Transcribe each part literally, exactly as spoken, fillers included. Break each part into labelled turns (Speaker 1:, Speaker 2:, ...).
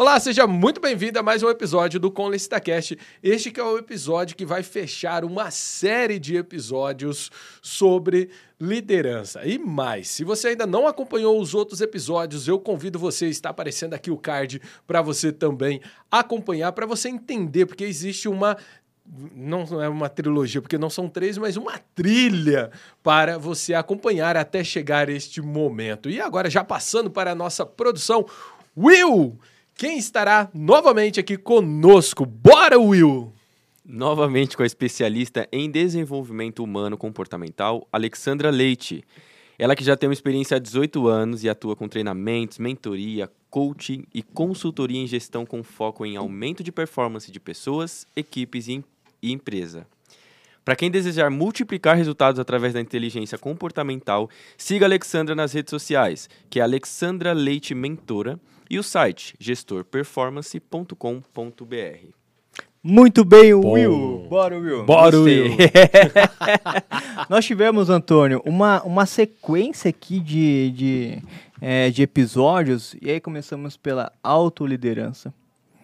Speaker 1: Olá, seja muito bem-vindo a mais um episódio do Com LicitaCast. Este que é o episódio que vai fechar uma série de episódios sobre liderança. E mais, se você ainda não acompanhou os outros episódios, eu convido você, está aparecendo aqui o card, para você também acompanhar, para você entender, porque existe uma... Não é uma trilogia, porque não são três, mas uma trilha para você acompanhar até chegar este momento. E agora, já passando para a nossa produção, Will, quem estará novamente aqui conosco? Bora, Will!
Speaker 2: Novamente com a especialista em desenvolvimento humano comportamental, Alexandra Leite. Ela que já tem uma experiência há dezoito anos e atua com treinamentos, mentoria, coaching e consultoria em gestão com foco em aumento de performance de pessoas, equipes e, e empresa. Para quem desejar multiplicar resultados através da inteligência comportamental, siga a Alexandra nas redes sociais, que é Alexandra Leite Mentora, e o site gestor performance ponto com ponto b r.
Speaker 3: Muito bem, Will. Bora, Will.
Speaker 1: Bora, Will.
Speaker 3: Nós tivemos, Antônio, uma, uma sequência aqui de, de, é, de episódios, e aí começamos pela autoliderança.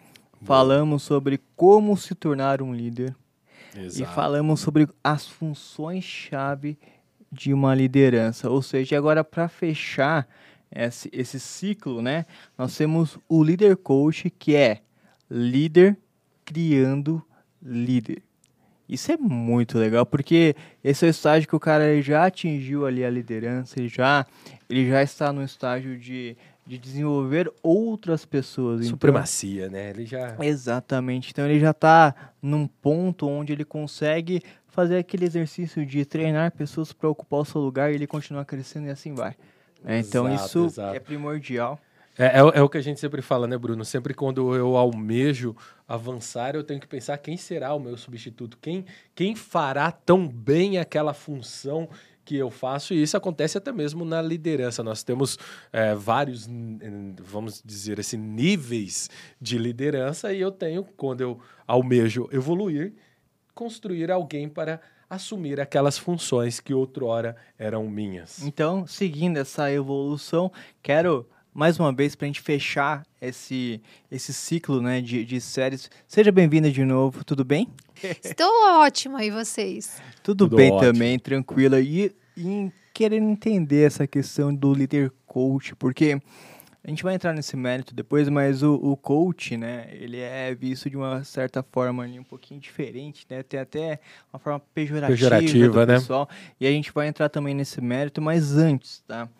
Speaker 3: Falamos sobre como se tornar um líder.
Speaker 1: Exato.
Speaker 3: E falamos sobre as funções-chave de uma liderança. Ou seja, agora para fechar esse, esse ciclo, né, nós temos o Líder Coach, que é líder criando líder. Isso é muito legal, porque esse é o estágio que o cara já atingiu ali a liderança, ele já, ele já está no estágio de, de desenvolver outras pessoas.
Speaker 1: Supremacia, então, né? Ele já...
Speaker 3: Exatamente. Então ele já está num ponto onde ele consegue fazer aquele exercício de treinar pessoas para ocupar o seu lugar e ele continuar crescendo e assim vai. É, então
Speaker 1: Exato,
Speaker 3: isso
Speaker 1: exato.
Speaker 3: é primordial.
Speaker 1: É, é, é o que a gente sempre fala, né, Bruno? Sempre quando eu almejo avançar, eu tenho que pensar quem será o meu substituto, quem, quem fará tão bem aquela função que eu faço, e isso acontece até mesmo na liderança. Nós temos é, vários, vamos dizer assim, níveis de liderança, e eu tenho, quando eu almejo evoluir, construir alguém para assumir aquelas funções que outrora eram minhas.
Speaker 3: Então, seguindo essa evolução, quero... mais uma vez, para a gente fechar esse, esse ciclo, né, de, de séries. Seja bem-vinda de novo, tudo bem?
Speaker 4: Estou ótima, e vocês?
Speaker 3: Tudo,
Speaker 1: Tudo
Speaker 3: bem
Speaker 1: ótimo.
Speaker 3: também, tranquila. E, e querendo entender essa questão do líder coach, porque a gente vai entrar nesse mérito depois, mas o, o coach, né, ele é visto de uma certa forma ali, um pouquinho diferente, né? Tem até uma forma pejorativa,
Speaker 1: Pejorativa,
Speaker 3: do
Speaker 1: né?
Speaker 3: pessoal. E a gente vai entrar também nesse mérito, mas antes, tá?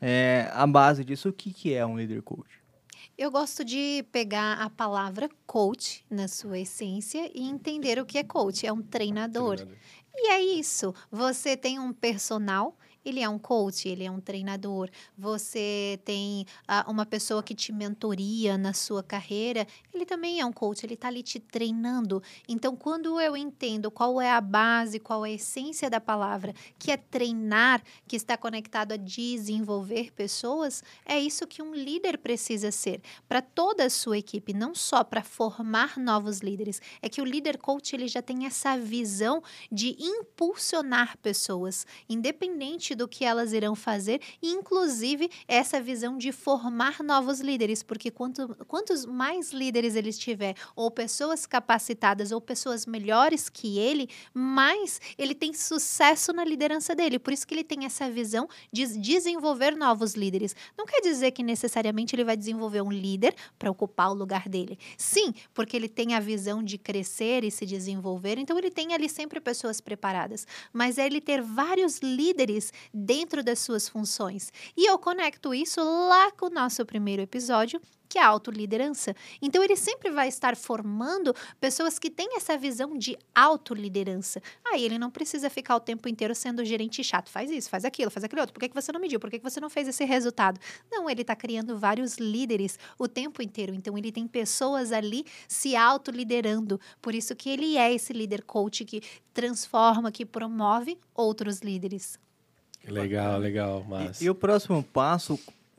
Speaker 3: É, a base disso, o que, que é um líder coach?
Speaker 4: Eu gosto de pegar a palavra coach na sua essência e entender o que é coach. É um treinador.
Speaker 1: Treinador.
Speaker 4: E é isso. Você tem um personal, ele é um coach, ele é um treinador. Você tem uh, uma pessoa que te mentoria na sua carreira, ele também é um coach, ele está ali te treinando. Então, quando eu entendo qual é a base, qual é a essência da palavra, que é treinar, que está conectado a desenvolver pessoas, é isso que um líder precisa ser para toda a sua equipe, não só para formar novos líderes. É que o líder coach, ele já tem essa visão de impulsionar pessoas, independente do que elas irão fazer, e inclusive essa visão de formar novos líderes, porque quanto, quantos mais líderes ele tiver, ou pessoas capacitadas, ou pessoas melhores que ele, mais ele tem sucesso na liderança dele. Por isso que ele tem essa visão de desenvolver novos líderes. Não quer dizer que necessariamente ele vai desenvolver um líder para ocupar o lugar dele. Sim, porque ele tem a visão de crescer e se desenvolver, então ele tem ali sempre pessoas preparadas, mas é ele ter vários líderes dentro das suas funções. E eu conecto isso lá com o nosso primeiro episódio, que é a autoliderança. Então, ele sempre vai estar formando pessoas que têm essa visão de autoliderança. Aí, ele não precisa ficar o tempo inteiro sendo gerente chato. Faz isso, faz aquilo, faz aquilo outro. Por que, que você não mediu? Por que, que você não fez esse resultado? Não, ele está criando vários líderes o tempo inteiro. Então, ele tem pessoas ali se autoliderando. Por isso que ele é esse líder coach que transforma, que promove outros líderes.
Speaker 1: Legal, legal, mas...
Speaker 3: E, e o próximo passo,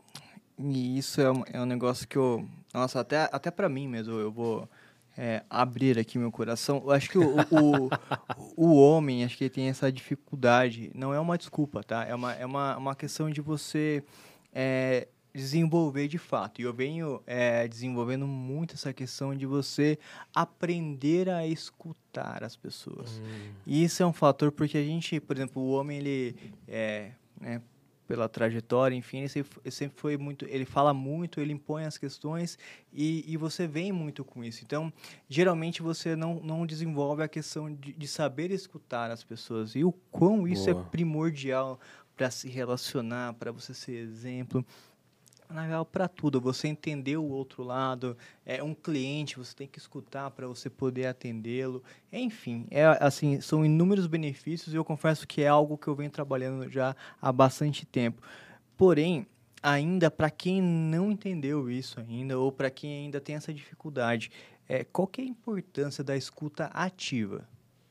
Speaker 3: e isso é um, é um negócio que eu... Nossa, até, até pra mim mesmo, eu vou é, abrir aqui meu coração. Eu acho que o, o, o homem, acho que ele tem essa dificuldade. Não é uma desculpa, tá? É uma, é uma, uma questão de você é, desenvolver de fato. E eu venho é, desenvolvendo muito essa questão de você aprender a escutar as pessoas.
Speaker 1: Hum.
Speaker 3: E isso é um fator porque a gente, por exemplo, o homem, ele é, né, pela trajetória, enfim, ele sempre, ele sempre foi muito, ele fala muito, ele impõe as questões e, e você vem muito com isso. Então, geralmente você não, não desenvolve a questão de, de saber escutar as pessoas e o quão isso
Speaker 1: Boa.
Speaker 3: é primordial para se relacionar, para você ser exemplo. Na real, para tudo, você entender o outro lado, é um cliente, você tem que escutar para você poder atendê-lo. Enfim, é assim, são inúmeros benefícios e eu confesso que é algo que eu venho trabalhando já há bastante tempo. Porém, ainda para quem não entendeu isso ainda ou para quem ainda tem essa dificuldade, é, qual que é a importância da escuta ativa?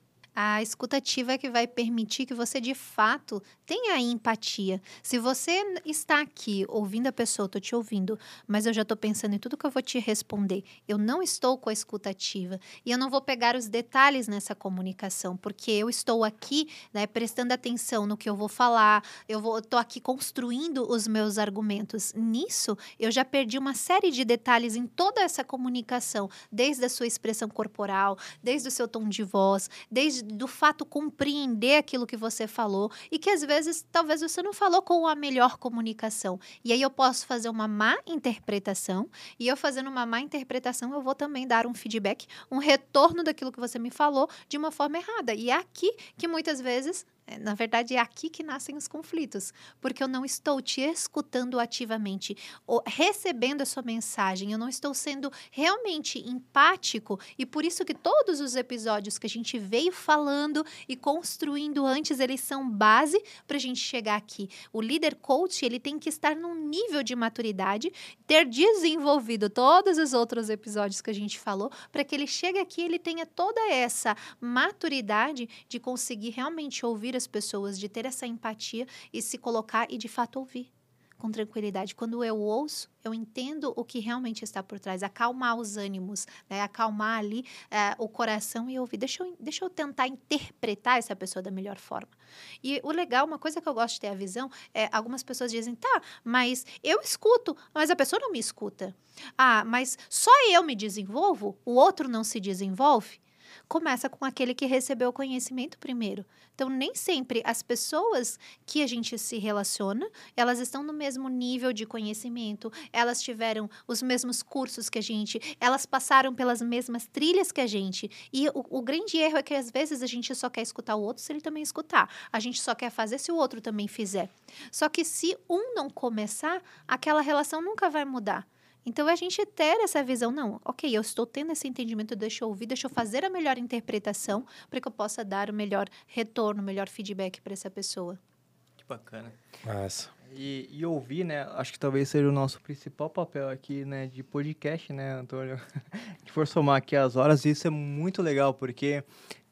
Speaker 4: A escuta ativa é que vai permitir que você, de fato, tenha a empatia. Se você está aqui ouvindo a pessoa, estou te ouvindo, mas eu já estou pensando em tudo que eu vou te responder, eu não estou com a escuta ativa e eu não vou pegar os detalhes nessa comunicação, porque eu estou aqui, né, prestando atenção no que eu vou falar, eu estou aqui construindo os meus argumentos. Nisso, eu já perdi uma série de detalhes em toda essa comunicação, desde a sua expressão corporal, desde o seu tom de voz, desde do fato compreender aquilo que você falou e que às vezes talvez você não falou com a melhor comunicação. E aí eu posso fazer uma má interpretação e eu fazendo uma má interpretação eu vou também dar um feedback, um retorno daquilo que você me falou de uma forma errada. E é aqui que muitas vezes na verdade, é aqui que nascem os conflitos, porque eu não estou te escutando ativamente, ou recebendo a sua mensagem, eu não estou sendo realmente empático, e por isso que todos os episódios que a gente veio falando e construindo antes, eles são base para a gente chegar aqui. O líder coach, ele tem que estar num nível de maturidade, ter desenvolvido todos os outros episódios que a gente falou, para que ele chegue aqui e ele tenha toda essa maturidade de conseguir realmente ouvir as pessoas, de ter essa empatia e se colocar e de fato ouvir com tranquilidade. Quando eu ouço, eu entendo o que realmente está por trás, acalmar os ânimos, né? Acalmar ali é, o coração e ouvir. Deixa eu, deixa eu tentar interpretar essa pessoa da melhor forma. E o legal, uma coisa que eu gosto de ter a visão, é algumas pessoas dizem, tá, mas eu escuto, mas a pessoa não me escuta. Ah, mas só eu me desenvolvo, o outro não se desenvolve? Começa com aquele que recebeu o conhecimento primeiro. Então, nem sempre as pessoas que a gente se relaciona, elas estão no mesmo nível de conhecimento, elas tiveram os mesmos cursos que a gente, elas passaram pelas mesmas trilhas que a gente. E o, o grande erro é que, às vezes, a gente só quer escutar o outro se ele também escutar. A gente só quer fazer se o outro também fizer. Só que se um não começar, aquela relação nunca vai mudar. Então, a gente ter essa visão, não, ok, eu estou tendo esse entendimento, deixa eu ouvir, deixa eu fazer a melhor interpretação para que eu possa dar o melhor retorno, o melhor feedback para essa pessoa.
Speaker 3: Que bacana.
Speaker 1: Nossa.
Speaker 3: E, e ouvir, né, acho que talvez seja o nosso principal papel aqui, né, de podcast, né, Antônio? Se for somar aqui as horas, isso é muito legal, porque,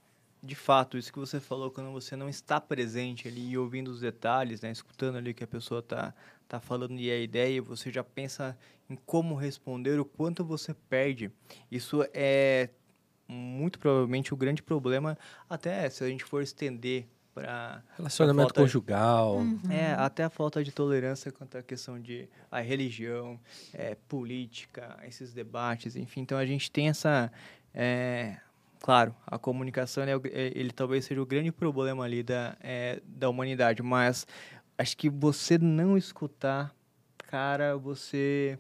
Speaker 3: de fato, isso que você falou, quando você não está presente ali e ouvindo os detalhes, né, escutando ali o que a pessoa está tá falando e a ideia, você já pensa em como responder, o quanto você perde. Isso é muito provavelmente o grande problema, até se a gente for estender para
Speaker 1: relacionamento
Speaker 3: falta,
Speaker 1: conjugal.
Speaker 4: Uhum.
Speaker 3: É, até a falta de tolerância quanto à questão de a religião, é, política, esses debates, enfim. Então, a gente tem essa... É, claro, a comunicação, ele, ele talvez seja o grande problema ali da, é, da humanidade, mas acho que você não escutar, cara, você...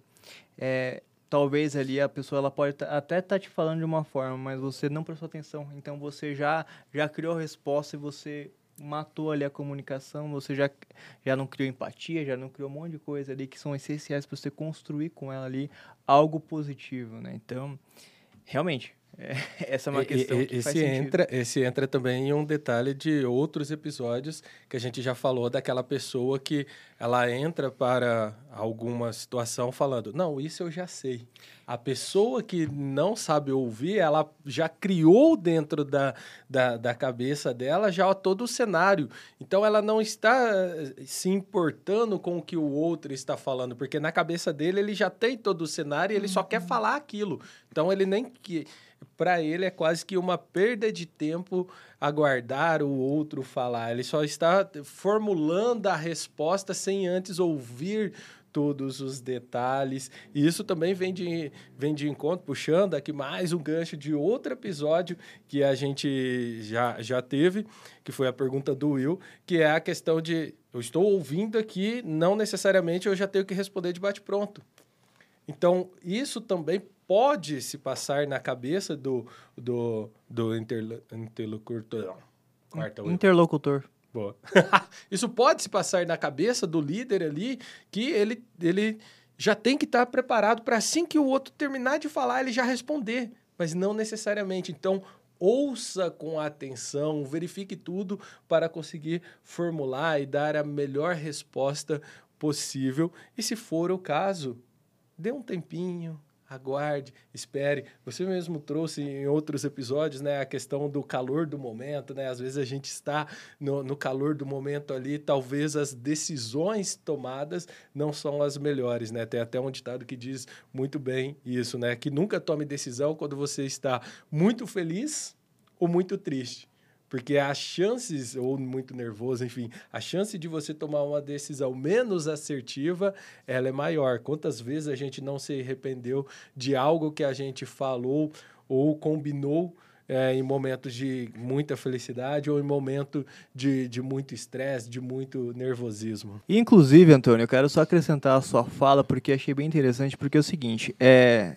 Speaker 3: É, talvez ali a pessoa ela pode até estar tá te falando de uma forma, mas você não prestou atenção. Então, você já, já criou a resposta e você matou ali a comunicação, você já, já não criou empatia, já não criou um monte de coisa ali que são essenciais para você construir com ela ali algo positivo, né? Então, realmente... É, essa é uma questão
Speaker 1: e,
Speaker 3: que
Speaker 1: esse
Speaker 3: faz sentido.
Speaker 1: entra, esse entra também em um detalhe de outros episódios que a gente já falou daquela pessoa que ela entra para alguma situação falando, não, isso eu já sei. A pessoa que não sabe ouvir, ela já criou dentro da, da, da cabeça dela já todo o cenário. Então, ela não está se importando com o que o outro está falando, porque na cabeça dele ele já tem todo o cenário e ele uhum. só quer falar aquilo. Então, ele nem... que para ele é quase que uma perda de tempo aguardar o outro falar. Ele só está formulando a resposta sem antes ouvir todos os detalhes. E isso também vem de, vem de encontro, puxando aqui mais um gancho de outro episódio que a gente já, já teve, que foi a pergunta do Will, que é a questão de, eu estou ouvindo aqui, não necessariamente eu já tenho que responder de bate-pronto. Então, isso também pode se passar na cabeça do, do, do interlo, interlocutor. Quarta,
Speaker 3: Interlocutor.
Speaker 1: Boa. Isso pode se passar na cabeça do líder ali, que ele, ele já tem que estar preparado para assim que o outro terminar de falar, ele já responder, mas não necessariamente. Então, ouça com atenção, verifique tudo para conseguir formular e dar a melhor resposta possível. E se for o caso, dê um tempinho, aguarde, espere. Você mesmo trouxe em outros episódios, né, a questão do calor do momento, né? Às vezes a gente está no, no calor do momento ali, talvez as decisões tomadas não são as melhores, né? Tem até um ditado que diz muito bem isso, né? Que nunca tome decisão quando você está muito feliz ou muito triste. Porque as chances, ou muito nervoso, enfim, a chance de você tomar uma decisão menos assertiva, ela é maior. Quantas vezes a gente não se arrependeu de algo que a gente falou ou combinou é, em momentos de muita felicidade ou em momento de, de muito estresse, de muito nervosismo.
Speaker 3: Inclusive, Antônio, eu quero só acrescentar a sua fala, porque achei bem interessante, porque é o seguinte, é,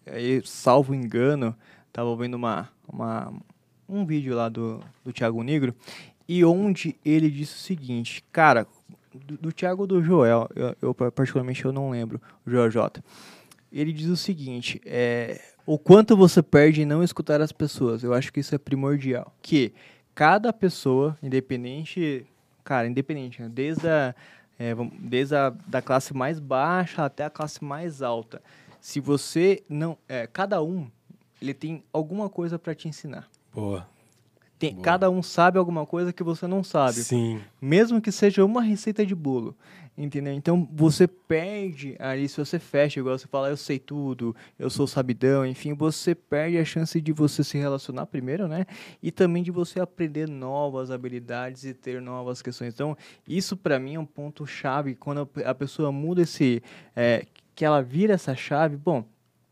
Speaker 3: é salvo engano, estava vendo uma... uma um vídeo lá do, do Thiago Negro, e onde ele disse o seguinte, cara, do, do Thiago ou do Joel, eu, eu particularmente eu não lembro, o Joel J. Ele diz o seguinte, é, o quanto você perde em não escutar as pessoas, eu acho que isso é primordial, que cada pessoa, independente, cara, independente, né, desde a, é, desde a da classe mais baixa até a classe mais alta, se você não, é, cada um, ele tem alguma coisa para te ensinar.
Speaker 1: Boa.
Speaker 3: Tem,
Speaker 1: Boa.
Speaker 3: Cada um sabe alguma coisa que você não sabe.
Speaker 1: Sim.
Speaker 3: Mesmo que seja uma receita de bolo, entendeu? Então, você perde ali, se você fecha, igual você fala, eu sei tudo, eu sou sabidão, enfim, você perde a chance de você se relacionar primeiro, né? E também de você aprender novas habilidades e ter novas questões. Então, isso para mim é um ponto-chave, quando a pessoa muda esse... É, que ela vira essa chave, bom...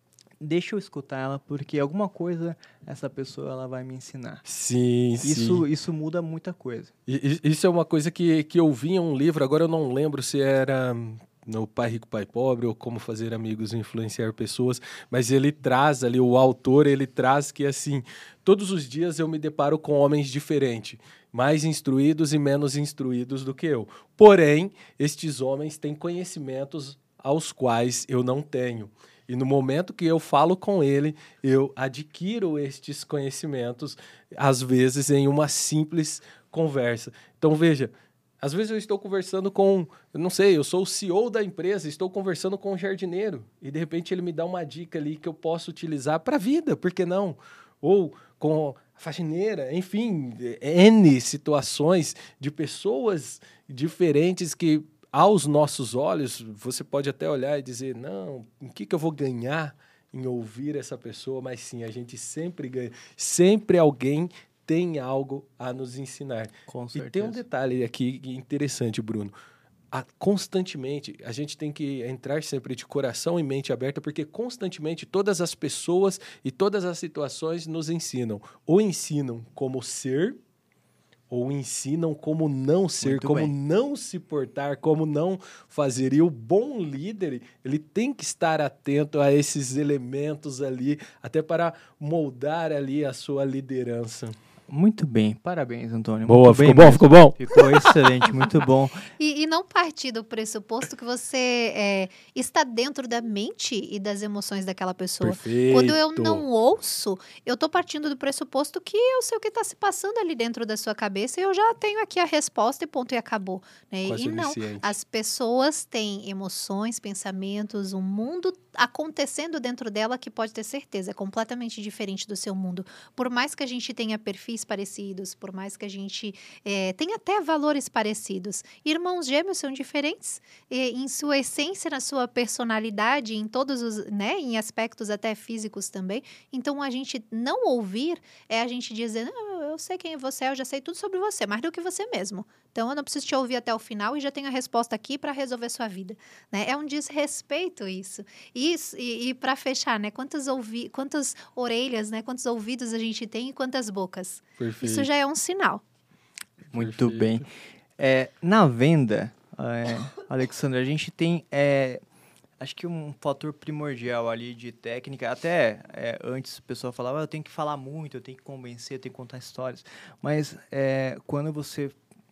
Speaker 3: Deixa eu escutar ela, porque alguma coisa essa pessoa ela vai me ensinar.
Speaker 1: Sim,
Speaker 3: isso,
Speaker 1: sim.
Speaker 3: Isso muda muita coisa.
Speaker 1: E, isso é uma coisa que, que eu vi em um livro, agora eu não lembro se era no Pai Rico, Pai Pobre ou Como Fazer Amigos e Influenciar Pessoas, mas ele traz ali, o autor, ele traz que assim, todos os dias eu me deparo com homens diferentes, mais instruídos e menos instruídos do que eu. Porém, estes homens têm conhecimentos aos quais eu não tenho. E no momento que eu falo com ele, eu adquiro estes conhecimentos, às vezes em uma simples conversa. Então, veja, às vezes eu estou conversando com, eu não sei, eu sou o C E O da empresa, estou conversando com um jardineiro, e de repente ele me dá uma dica ali que eu posso utilizar para a vida, por que não? Ou com a faxineira, enfim, N situações de pessoas diferentes que... aos nossos olhos, você pode até olhar e dizer, não, o que, que eu vou ganhar em ouvir essa pessoa? Mas sim, a gente sempre ganha. Sempre alguém tem algo a nos ensinar.
Speaker 3: Com certeza.
Speaker 1: E tem um detalhe aqui interessante, Bruno. A, constantemente, a gente tem que entrar sempre de coração e mente aberta, porque constantemente todas as pessoas e todas as situações nos ensinam. Ou ensinam como ser... ou ensinam como não ser,
Speaker 3: Muito
Speaker 1: como
Speaker 3: bem.
Speaker 1: não se portar, como não fazer. E o bom líder, ele tem que estar atento a esses elementos ali, até para moldar ali a sua liderança.
Speaker 3: Muito bem, parabéns, Antônio.
Speaker 1: Boa,
Speaker 3: muito
Speaker 1: ficou
Speaker 3: bem
Speaker 1: bom,
Speaker 3: mesmo.
Speaker 1: ficou bom?
Speaker 3: Ficou excelente, muito bom.
Speaker 4: E, e não partir do pressuposto que você é, está dentro da mente e das emoções daquela pessoa.
Speaker 1: Perfeito.
Speaker 4: Quando eu não ouço, eu estou partindo do pressuposto que eu sei o que está se passando ali dentro da sua cabeça e eu já tenho aqui a resposta e ponto e acabou. Né?
Speaker 1: Quase
Speaker 4: E não,
Speaker 1: onisciente.
Speaker 4: as pessoas têm emoções, pensamentos, um mundo acontecendo dentro dela que pode ter certeza, é completamente diferente do seu mundo. Por mais que a gente tenha perfis parecidos, por mais que a gente é, tenha até valores parecidos, irmãos gêmeos são diferentes e, em sua essência, na sua personalidade, em todos os, né, em aspectos até físicos também. Então, a gente não ouvir é a gente dizer, não, eu eu sei quem você é, eu já sei tudo sobre você, mais do que você mesmo. Então, eu não preciso te ouvir até o final e já tenho a resposta aqui para resolver sua vida. Né? É um desrespeito isso. Isso e, e para fechar, né? Quantas, ouvi quantas orelhas, né? Quantos ouvidos a gente tem e quantas bocas?
Speaker 1: Perfeito.
Speaker 4: Isso já é um sinal.
Speaker 3: Muito
Speaker 1: Perfeito.
Speaker 3: bem. É, na venda, é, Alexandra, a gente tem... É, acho que um fator primordial ali de técnica, até é, antes o pessoal falava, ah, eu tenho que falar muito, eu tenho que convencer, eu tenho que contar histórias. Mas é, quando você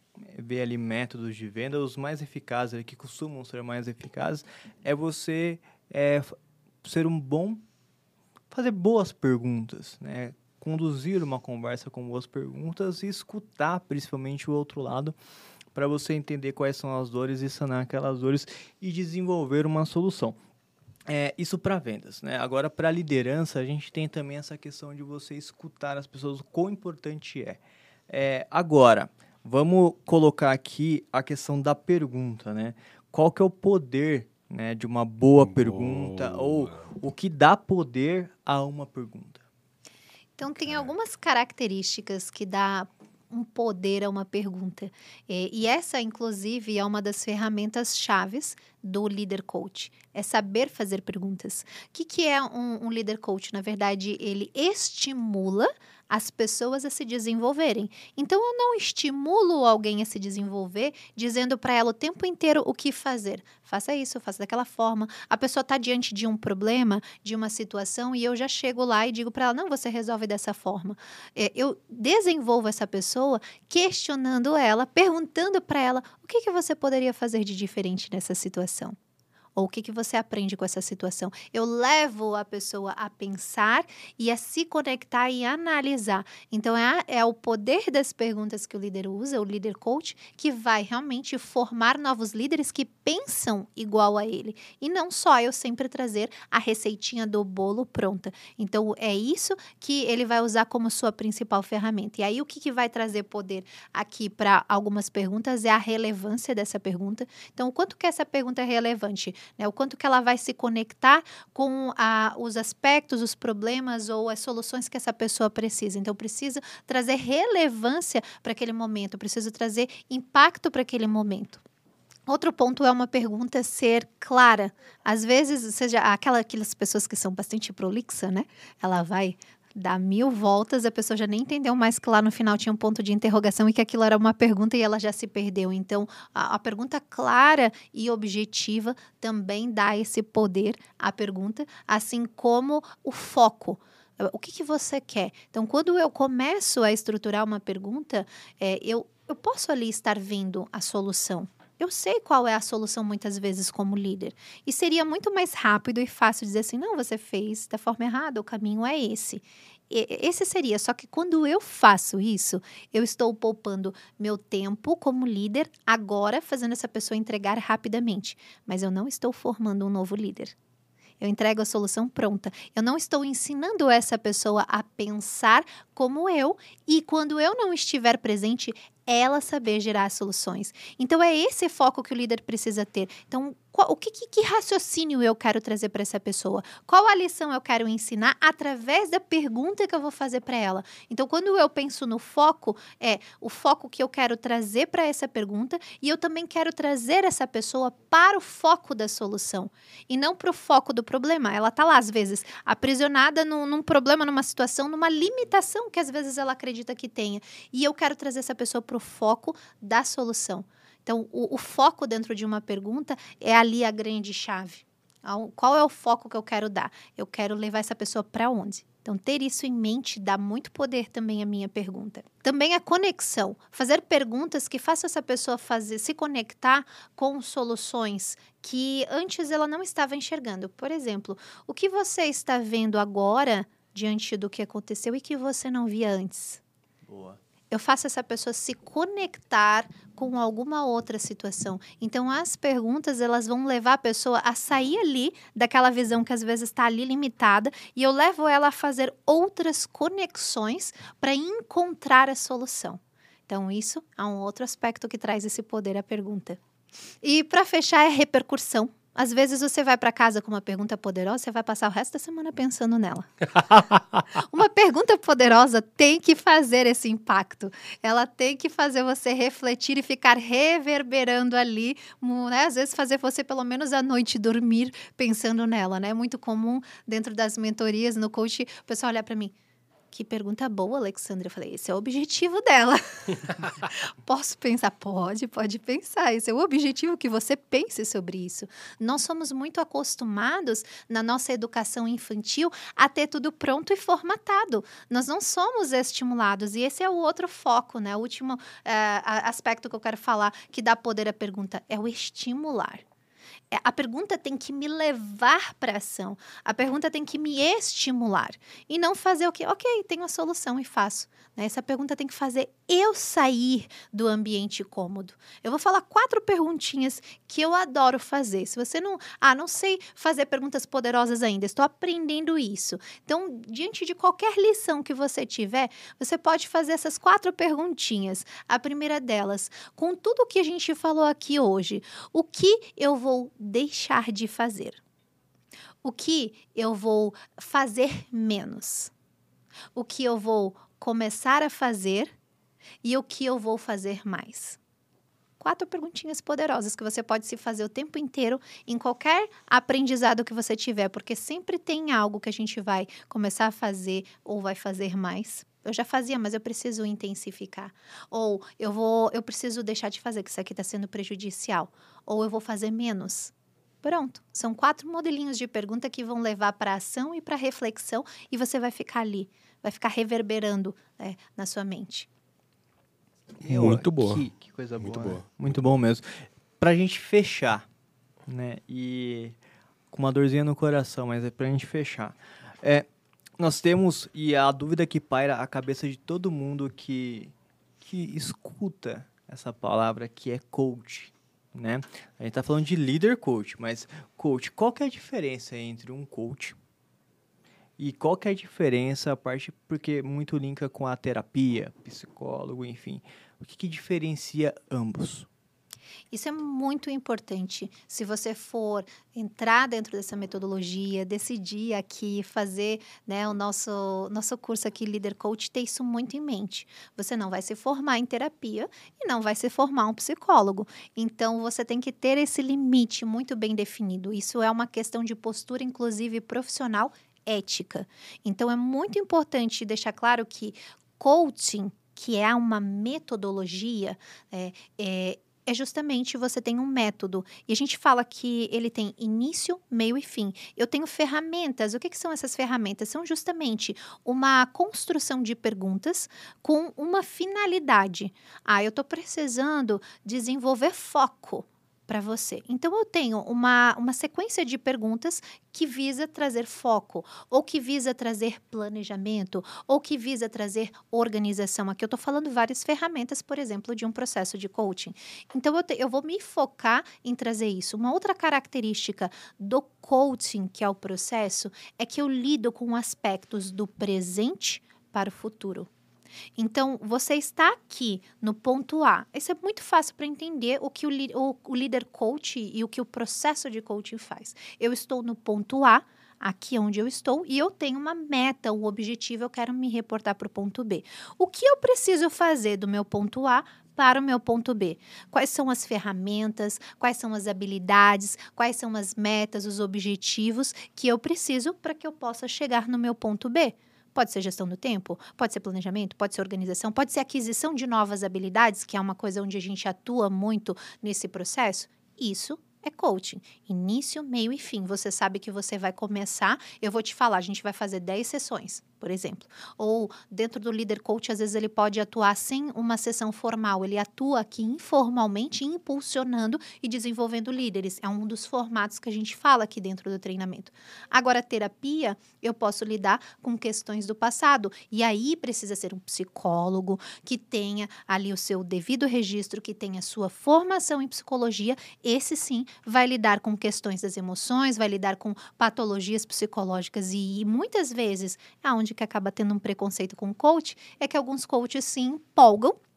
Speaker 3: vê ali métodos de venda, os mais eficazes, ali, que costumam ser mais eficazes, é você é, ser um bom, fazer boas perguntas, né? Conduzir uma conversa com boas perguntas e escutar principalmente o outro lado, para você entender quais são as dores e sanar aquelas dores e desenvolver uma solução. É, isso para vendas, né? Agora, para liderança, a gente tem também essa questão de você escutar as pessoas, o quão importante é. é. Agora, vamos colocar aqui a questão da pergunta, né? Qual que é o poder, né, de uma boa, boa pergunta ou o que dá poder a uma pergunta?
Speaker 4: Então, tem algumas características que dá um poder a uma pergunta. E, e essa, inclusive, é uma das ferramentas chaves do líder coach. É saber fazer perguntas. O que, que é um, um líder coach? Na verdade, ele estimula as pessoas a se desenvolverem. Então, eu não estimulo alguém a se desenvolver dizendo para ela o tempo inteiro o que fazer. Faça isso, faça daquela forma. A pessoa está diante de um problema, de uma situação, e eu já chego lá e digo para ela, não, você resolve dessa forma. É, eu desenvolvo essa pessoa questionando ela, perguntando para ela o que, que você poderia fazer de diferente nessa situação. Ou o que, que você aprende com essa situação? Eu levo a pessoa a pensar e a se conectar e analisar. Então, é, a, é o poder das perguntas que o líder usa, o líder coach, que vai realmente formar novos líderes que pensam igual a ele. E não só eu sempre trazer a receitinha do bolo pronta. Então, é isso que ele vai usar como sua principal ferramenta. E aí, o que, que vai trazer poder aqui para algumas perguntas é a relevância dessa pergunta. Então, o quanto que essa pergunta é relevante? Né, o quanto que ela vai se conectar com a, os aspectos, os problemas ou as soluções que essa pessoa precisa. Então, preciso trazer relevância para aquele momento, preciso trazer impacto para aquele momento. Outro ponto é uma pergunta ser clara. Às vezes, seja aquela, aquelas pessoas que são bastante prolixa, né? Ela vai dar mil voltas, a pessoa já nem entendeu mais que lá no final tinha um ponto de interrogação e que aquilo era uma pergunta e ela já se perdeu. Então, a, a pergunta clara e objetiva também dá esse poder à pergunta, assim como o foco. O que, que você quer? Então, quando eu começo a estruturar uma pergunta, é, eu, eu posso ali estar vendo a solução. Eu sei qual é a solução muitas vezes como líder. E seria muito mais rápido e fácil dizer assim, não, você fez da forma errada, o caminho é esse. E, esse seria, só que quando eu faço isso, eu estou poupando meu tempo como líder agora, fazendo essa pessoa entregar rapidamente. Mas eu não estou formando um novo líder. Eu entrego a solução pronta. Eu não estou ensinando essa pessoa a pensar como eu e quando eu não estiver presente, ela saber gerar soluções. Então, é esse foco que o líder precisa ter. Então, qual, o que, que, que raciocínio eu quero trazer para essa pessoa? Qual a lição eu quero ensinar através da pergunta que eu vou fazer para ela? Então, quando eu penso no foco, é o foco que eu quero trazer para essa pergunta e eu também quero trazer essa pessoa para o foco da solução e não para o foco do problema. Ela está lá, às vezes, aprisionada num, num problema, numa situação, numa limitação que às vezes ela acredita que tenha. E eu quero trazer essa pessoa para o foco da solução. Então, o, o foco dentro de uma pergunta é ali a grande chave. Qual é o foco que eu quero dar? Eu quero levar essa pessoa para onde? Então, ter isso em mente dá muito poder também à minha pergunta. Também a conexão. Fazer perguntas que façam essa pessoa fazer, se conectar com soluções que antes ela não estava enxergando. Por exemplo, o que você está vendo agora diante do que aconteceu e que você não via antes?
Speaker 3: Boa.
Speaker 4: Eu faço essa pessoa se conectar com alguma outra situação. Então, as perguntas, elas vão levar a pessoa a sair ali daquela visão que às vezes está ali limitada e eu levo ela a fazer outras conexões para encontrar a solução. Então, isso é um outro aspecto que traz esse poder à pergunta. E, para fechar, é repercussão. Às vezes você vai para casa com uma pergunta poderosa, você vai passar o resto da semana pensando nela. Uma pergunta poderosa tem que fazer esse impacto. Ela tem que fazer você refletir e ficar reverberando ali, né? Às vezes fazer você pelo menos à noite dormir pensando nela, né? É muito comum dentro das mentorias, no coach, o pessoal olhar para mim. Que pergunta boa, Alexandra. Eu falei, esse é o objetivo dela. Posso pensar? Pode, pode pensar. Esse é o objetivo, que você pense sobre isso. Nós somos muito acostumados, na nossa educação infantil, a ter tudo pronto e formatado. Nós não somos estimulados. E esse é o outro foco, né? O último uh, aspecto que eu quero falar, que dá poder à pergunta, é o estimular. A pergunta tem que me levar para ação. A pergunta tem que me estimular. E não fazer o quê? Ok, tenho a solução e faço. Né? Essa pergunta tem que fazer eu sair do ambiente cômodo. Eu vou falar quatro perguntinhas que eu adoro fazer. Se você não... Ah, não sei fazer perguntas poderosas ainda. Estou aprendendo isso. Então, diante de qualquer lição que você tiver, você pode fazer essas quatro perguntinhas. A primeira delas, com tudo o que a gente falou aqui hoje, o que eu vou deixar de fazer? O que eu vou fazer menos? O que eu vou começar a fazer e o que eu vou fazer mais? Quatro perguntinhas poderosas que você pode se fazer o tempo inteiro em qualquer aprendizado que você tiver, porque sempre tem algo que a gente vai começar a fazer ou vai fazer mais. Eu já fazia, mas eu preciso intensificar. Ou eu vou, eu preciso deixar de fazer, que isso aqui está sendo prejudicial. Ou eu vou fazer menos. Pronto. São quatro modelinhos de pergunta que vão levar para a ação e para a reflexão, e você vai ficar ali, vai ficar reverberando, né, na sua mente.
Speaker 3: Eu,
Speaker 1: Muito boa.
Speaker 3: Que, que coisa
Speaker 1: Muito
Speaker 3: boa.
Speaker 1: boa.
Speaker 3: Né? Muito, Muito bom mesmo. Pra gente fechar, né? E com uma dorzinha no coração, mas é pra gente fechar. É, nós temos, e a dúvida que paira a cabeça de todo mundo que, que escuta essa palavra, que é coach, né? A gente tá falando de líder coach, mas coach, qual que é a diferença entre um coach e qual que é a diferença, a parte, porque muito linka com a terapia, psicólogo, enfim. O que, que diferencia ambos?
Speaker 4: Isso é muito importante. Se você for entrar dentro dessa metodologia, decidir aqui fazer, né, o nosso, nosso curso aqui, Líder Coach, ter isso muito em mente. Você não vai se formar em terapia e não vai se formar um psicólogo. Então, você tem que ter esse limite muito bem definido. Isso é uma questão de postura, inclusive profissional, ética. Então, é muito importante deixar claro que coaching, que é uma metodologia, é, é, é justamente você tem um método. E a gente fala que ele tem início, meio e fim. Eu tenho ferramentas. O que, que são essas ferramentas? São justamente uma construção de perguntas com uma finalidade. Ah, eu estou precisando desenvolver foco para você. Então, eu tenho uma, uma sequência de perguntas que visa trazer foco, ou que visa trazer planejamento, ou que visa trazer organização. Aqui eu estou falando várias ferramentas, por exemplo, de um processo de coaching. Então, eu, te, eu vou me focar em trazer isso. Uma outra característica do coaching, que é o processo, é que eu lido com aspectos do presente para o futuro. Então, você está aqui no ponto A. Isso é muito fácil para entender o que o, o, o líder coach e o que o processo de coaching faz. Eu estou no ponto A, aqui onde eu estou, e eu tenho uma meta, um objetivo, eu quero me reportar para o ponto B. O que eu preciso fazer do meu ponto A para o meu ponto B? Quais são as ferramentas, quais são as habilidades, quais são as metas, os objetivos que eu preciso para que eu possa chegar no meu ponto B? Pode ser gestão do tempo, pode ser planejamento, pode ser organização, pode ser aquisição de novas habilidades, que é uma coisa onde a gente atua muito nesse processo. Isso é coaching. Início, meio e fim. Você sabe que você vai começar, eu vou te falar, a gente vai fazer dez sessões, por exemplo. Ou dentro do líder coach, às vezes ele pode atuar sem uma sessão formal, ele atua aqui informalmente, impulsionando e desenvolvendo líderes. É um dos formatos que a gente fala aqui dentro do treinamento. Agora, terapia, eu posso lidar com questões do passado. E aí precisa ser um psicólogo que tenha ali o seu devido registro, que tenha sua formação em psicologia. Esse sim vai lidar com questões das emoções, vai lidar com patologias psicológicas e, e muitas vezes, aonde que acaba tendo um preconceito com o coach, é que alguns coaches se empolgam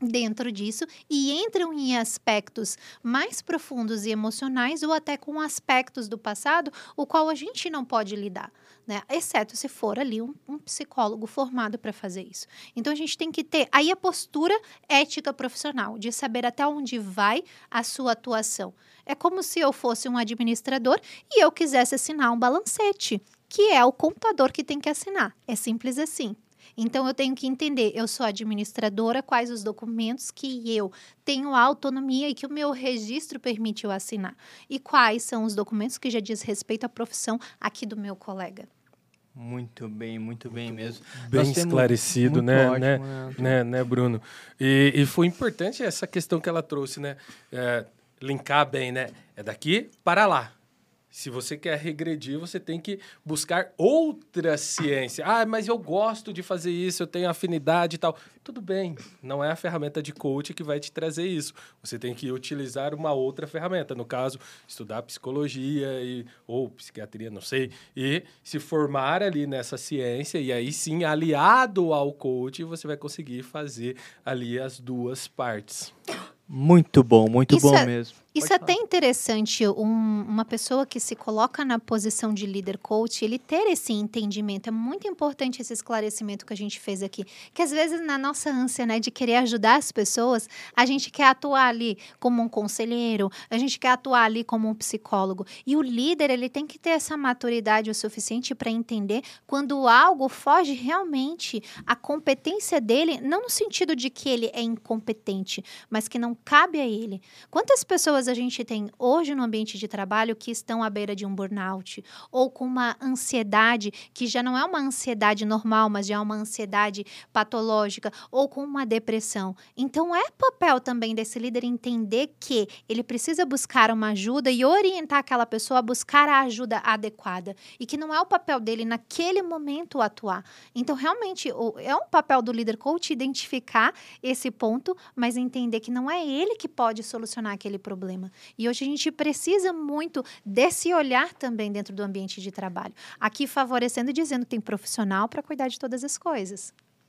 Speaker 4: dentro disso e entram em aspectos mais profundos e emocionais ou até com aspectos do passado, o qual a gente não pode lidar, né? Exceto se for ali um, um psicólogo formado para fazer isso. Então, a gente tem que ter aí a postura ética profissional, de saber até onde vai a sua atuação. É como se eu fosse um administrador e eu quisesse assinar um balancete, que é o contador que tem que assinar. É simples assim. Então, eu tenho que entender, eu sou administradora, quais os documentos que eu tenho autonomia e que o meu registro permite eu assinar. E quais são os documentos que já diz respeito à profissão aqui do meu colega.
Speaker 3: Muito bem, muito bem mesmo.
Speaker 1: Bem
Speaker 3: Nós temos
Speaker 1: esclarecido,
Speaker 3: muito
Speaker 1: né,
Speaker 3: ótimo,
Speaker 1: né,
Speaker 3: né?
Speaker 1: né, né, Bruno? E, e foi importante essa questão que ela trouxe, né? É, linkar bem, né? É daqui para lá. Se você quer regredir, você tem que buscar outra ciência. Ah, mas eu gosto de fazer isso, eu tenho afinidade e tal. Tudo bem, não é a ferramenta de coach que vai te trazer isso. Você tem que utilizar uma outra ferramenta. No caso, estudar psicologia e, ou psiquiatria, não sei, e se formar ali nessa ciência. E aí sim, aliado ao coach, você vai conseguir fazer ali as duas partes.
Speaker 3: Muito bom, muito
Speaker 4: Isso
Speaker 3: bom
Speaker 4: é-
Speaker 3: mesmo.
Speaker 4: Isso
Speaker 3: Pode
Speaker 4: é até interessante, um- uma pessoa que se coloca na posição de líder coach, ele ter esse entendimento. É muito importante esse esclarecimento que a gente fez aqui. Que às vezes na nossa ânsia, né, de querer ajudar as pessoas, a gente quer atuar ali como um conselheiro, a gente quer atuar ali como um psicólogo. E o líder, ele tem que ter essa maturidade o suficiente para entender quando algo foge realmente à competência dele, não no sentido de que ele é incompetente, mas que não cabe a ele. Quantas pessoas a gente tem hoje no ambiente de trabalho que estão à beira de um burnout ou com uma ansiedade que já não é uma ansiedade normal, mas já é uma ansiedade patológica ou com uma depressão. Então, é papel também desse líder entender que ele precisa buscar uma ajuda e orientar aquela pessoa a buscar a ajuda adequada e que não é o papel dele naquele momento atuar. Então, realmente, o- é um papel do líder coach identificar esse ponto, mas entender que não é ele que pode solucionar aquele problema. E hoje a gente precisa muito desse olhar também dentro do ambiente de trabalho. Aqui favorecendo e dizendo que tem profissional para cuidar de todas as coisas.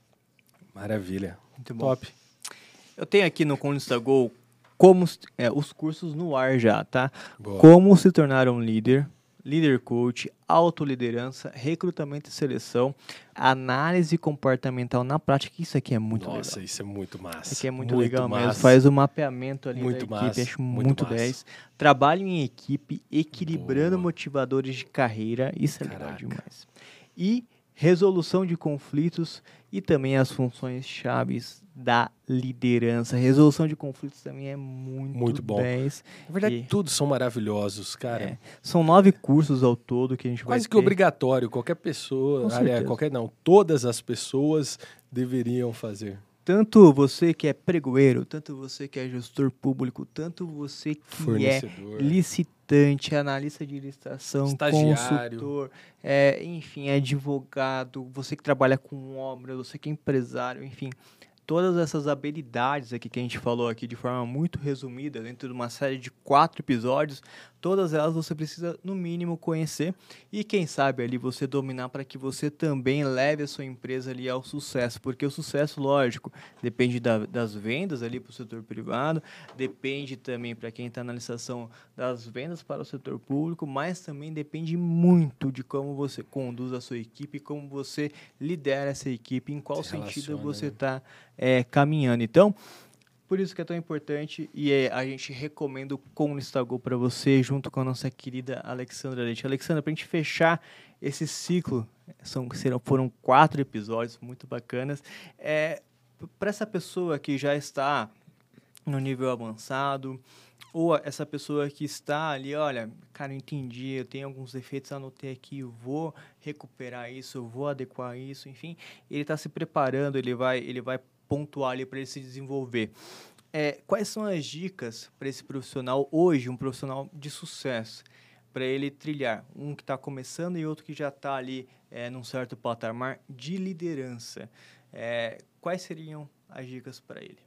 Speaker 1: Maravilha.
Speaker 3: Muito bom.
Speaker 1: Top.
Speaker 3: Eu tenho aqui no Conquista Go como, é, os cursos no ar já, tá?
Speaker 1: Boa.
Speaker 3: Como se tornar um líder, líder coach, autoliderança, recrutamento e seleção, análise comportamental na prática. Isso aqui é muito
Speaker 1: Nossa,
Speaker 3: legal.
Speaker 1: isso é muito massa.
Speaker 3: Isso aqui é muito, legal
Speaker 1: massa.
Speaker 3: mesmo. Faz o mapeamento ali
Speaker 1: Muito
Speaker 3: da
Speaker 1: massa,
Speaker 3: equipe, acho
Speaker 1: muito
Speaker 3: muito,
Speaker 1: massa.
Speaker 3: dez. Trabalho em equipe, equilibrando
Speaker 1: Boa.
Speaker 3: motivadores de carreira. Isso é legal
Speaker 1: Caraca.
Speaker 3: demais. E resolução de conflitos e também as funções chaves da liderança. Resolução de conflitos também é muito,
Speaker 1: Muito bom.
Speaker 3: dez.
Speaker 1: Na verdade,
Speaker 3: E-
Speaker 1: todos são maravilhosos, cara.
Speaker 3: É, são nove cursos ao todo que a gente vai
Speaker 1: Quase que
Speaker 3: ter.
Speaker 1: obrigatório. Qualquer pessoa,
Speaker 3: Com
Speaker 1: aliás,
Speaker 3: certeza.
Speaker 1: qualquer não, todas as pessoas deveriam fazer.
Speaker 3: Tanto você que é pregoeiro, tanto você que é gestor público, tanto você que é
Speaker 1: Fornecedor.
Speaker 3: licitante, analista de licitação,
Speaker 1: Estagiário.
Speaker 3: consultor, é, enfim, advogado, você que trabalha com obra, você que é empresário, enfim, todas essas habilidades aqui que a gente falou aqui de forma muito resumida, dentro de uma série de quatro episódios, todas elas você precisa, no mínimo, conhecer e, quem sabe, ali você dominar para que você também leve a sua empresa ali ao sucesso, porque o sucesso, lógico, depende da- das vendas ali para o setor privado, depende também, para quem está na licitação, das vendas para o setor público, mas também depende muito de como você conduz a sua equipe, como você lidera essa equipe, em qual
Speaker 1: Se
Speaker 3: sentido
Speaker 1: relaciona,
Speaker 3: você
Speaker 1: né?
Speaker 3: está é, caminhando. Então, por isso que é tão importante e é, a gente recomenda o Conquista Go para você, junto com a nossa querida Alexandra Leite. Alexandra, para a gente fechar esse ciclo, são, serão, foram quatro episódios muito bacanas, é, para essa pessoa que já está no nível avançado, ou essa pessoa que está ali, olha, cara, eu entendi, eu tenho alguns defeitos, anotei aqui, eu vou recuperar isso, eu vou adequar isso, enfim, ele está se preparando, ele vai, ele vai pontuar ali para ele se desenvolver. É, quais são as dicas para esse profissional hoje, um profissional de sucesso, para ele trilhar? Um que está começando e outro que já está ali é, num certo patamar de liderança. É, quais seriam as dicas para ele?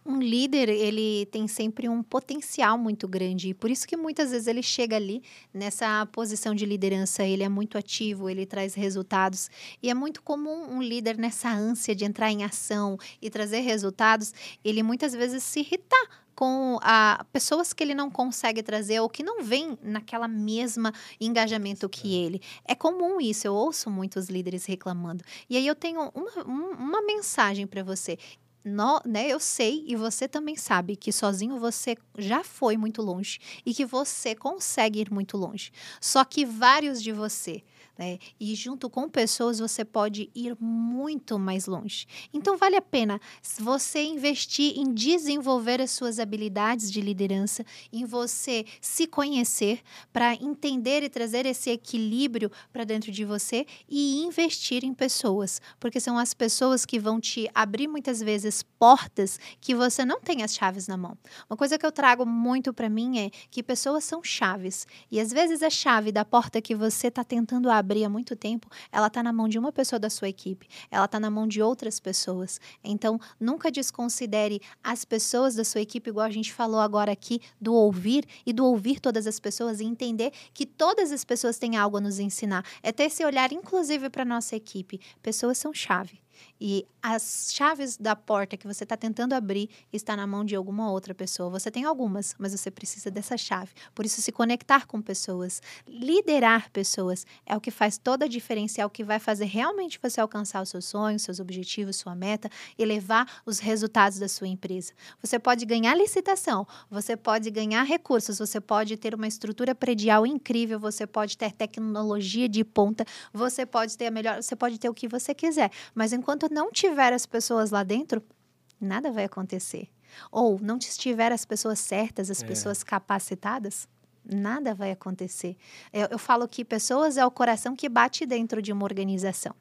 Speaker 4: Um líder, ele tem sempre um potencial muito grande, e por isso que muitas vezes ele chega ali nessa posição de liderança, ele é muito ativo, ele traz resultados, e é muito comum um líder nessa ânsia de entrar em ação e trazer resultados, ele muitas vezes se irritar com a, pessoas que ele não consegue trazer ou que não vêm naquela mesma engajamento que ele. É comum isso, eu ouço muitos líderes reclamando. E aí eu tenho uma, um, uma mensagem para você. No, né, eu sei e você também sabe que sozinho você já foi muito longe e que você consegue ir muito longe. Só que vários de você, né, e junto com pessoas você pode ir muito mais longe. Então vale a pena você investir em desenvolver as suas habilidades de liderança, em você se conhecer para entender e trazer esse equilíbrio para dentro de você e investir em pessoas, porque são as pessoas que vão te abrir muitas vezes portas que você não tem as chaves na mão. Uma coisa que eu trago muito para mim é que pessoas são chaves e às vezes a chave da porta que você está tentando abrir há muito tempo, ela está na mão de uma pessoa da sua equipe, ela está na mão de outras pessoas. Então, nunca desconsidere as pessoas da sua equipe, igual a gente falou agora aqui, do ouvir e do ouvir todas as pessoas e entender que todas as pessoas têm algo a nos ensinar. É ter esse olhar, inclusive, para a nossa equipe. Pessoas são chave. E as chaves da porta que você está tentando abrir está na mão de alguma outra pessoa. Você tem algumas, mas você precisa dessa chave. Por isso, se conectar com pessoas, liderar pessoas, é o que faz toda a diferença, é o que vai fazer realmente você alcançar os seus sonhos, seus objetivos, sua meta e levar os resultados da sua empresa. Você pode ganhar licitação, você pode ganhar recursos, você pode ter uma estrutura predial incrível, você pode ter tecnologia de ponta, você pode ter a melhor, você pode ter o que você quiser, mas enquanto não tiver as pessoas lá dentro, nada vai acontecer. Ou não tiver as pessoas certas, as é. pessoas capacitadas, nada vai acontecer. Eu, eu falo que pessoas é o coração que bate dentro de uma organização.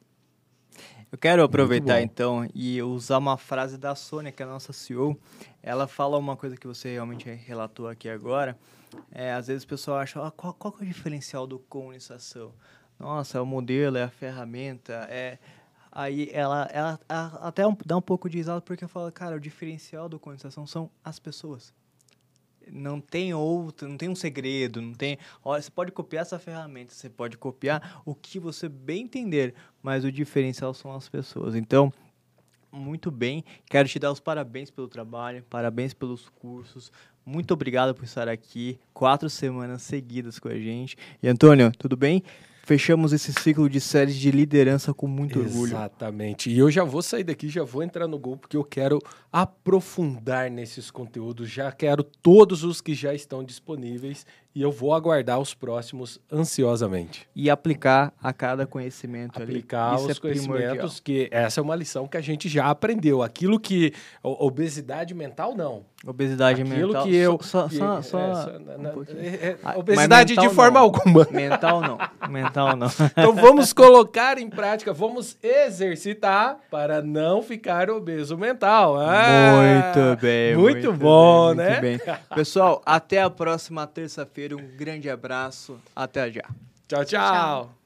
Speaker 3: Eu quero aproveitar então e usar uma frase da Sônia, que é a nossa C E O. Ela fala uma coisa que você realmente relatou aqui agora. É, às vezes o pessoal acha, ah, qual, qual que é o diferencial do comunicação? Nossa, é o modelo, é a ferramenta, é... Aí ela, ela, ela até um, dá um pouco de risada porque fala, cara, o diferencial da comunicação são as pessoas. Não tem outro, não tem um segredo, não tem... Olha, você pode copiar essa ferramenta, você pode copiar o que você bem entender, mas o diferencial são as pessoas. Então, muito bem, quero te dar os parabéns pelo trabalho, parabéns pelos cursos, muito obrigado por estar aqui, quatro semanas seguidas com a gente. E Antônio, tudo bem? Fechamos esse ciclo de séries de liderança com muito orgulho.
Speaker 1: Exatamente. E eu já vou sair daqui, já vou entrar no Gol, porque eu quero aprofundar nesses conteúdos. Já quero todos os que já estão disponíveis e eu vou aguardar os próximos ansiosamente.
Speaker 3: E aplicar a cada conhecimento ali.
Speaker 1: Aplicar os é conhecimentos, que essa é uma lição que a gente já aprendeu. Aquilo que... Obesidade mental, não.
Speaker 3: Obesidade
Speaker 1: Aquilo
Speaker 3: mental...
Speaker 1: que eu...
Speaker 3: Só,
Speaker 1: que,
Speaker 3: só,
Speaker 1: é,
Speaker 3: só
Speaker 1: é,
Speaker 3: um
Speaker 1: é, é, é, obesidade de forma
Speaker 3: não.
Speaker 1: alguma.
Speaker 3: Mental não. Mental não.
Speaker 1: Então vamos colocar em prática, vamos exercitar para não ficar obeso mental. Ah,
Speaker 3: muito bem.
Speaker 1: Muito, muito bom, bem, né?
Speaker 3: Muito bem. Pessoal, até a próxima terça-feira. Um grande abraço. Até já.
Speaker 1: Tchau, tchau. tchau.